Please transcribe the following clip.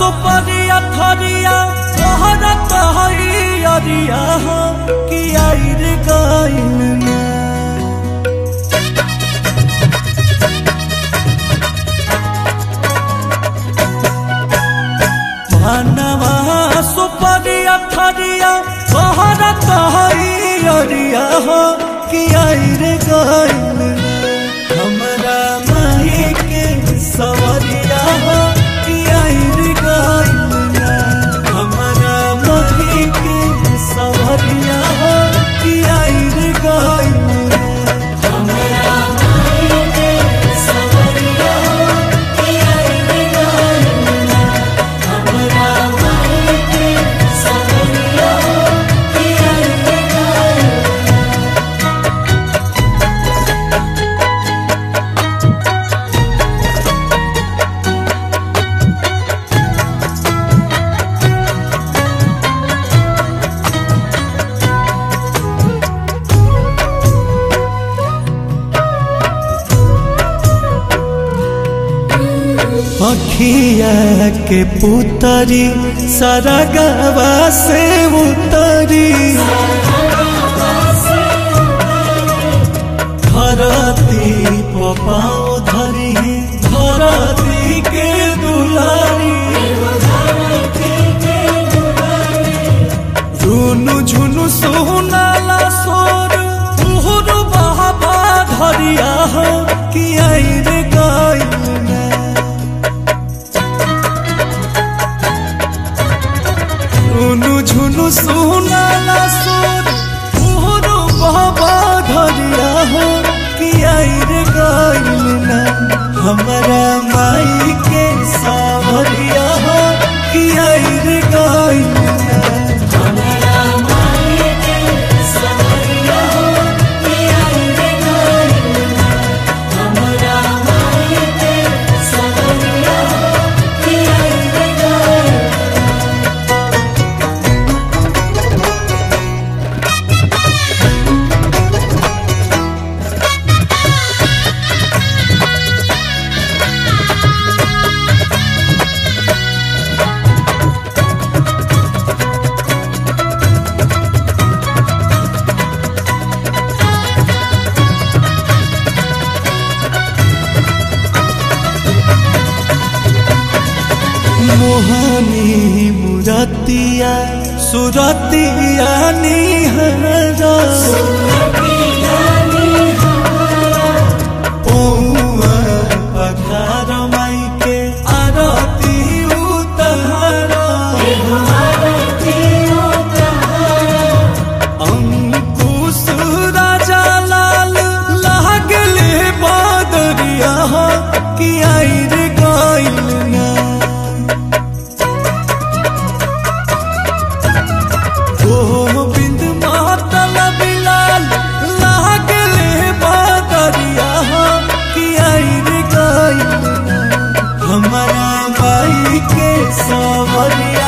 सुपरिया थरिया तोहरा कहरिया हो कि आइर गइल ना मनवा सुपरिया थरिया तोहरा कहरिया हो कि आइर गइल ना हमरा माही के सवरिया हो कि आइर गइल ना हमरा माही के सवरिया हो कि आइर गइल ना हमरा माही के सवरिया हो कि आइर गइल ना हमरा माही के सवरिया हो कि आइर गइल अखिया के पुतरी सरगवा से उतरी धरती पाँव धरी धरती के दुलारी झुनु झुनु सोनाला सोर तुहर बहबा धरिया हो कि आइर गइल ना झुनु झुनु सोनाला सोर तुहर बहबा धरिया हो कि आइर गइल ना हमरा माई के सावरिया हो कि आइर गइल ना हमरा माई के सावरिया हो कि आइर गइल ना हमरा माई के सावरिया हो कि आइर गइल मोहनी मुरतिया सुरतिया निहरा पौआ पखार माई के आरती उतारा अंकुश राजा लाल लागले बदरिया हो कि आइर गइल ना गोविंद मातल बिलाल लागले बदरिया हो कि आइर गइल ना हमरा माई के सवरिया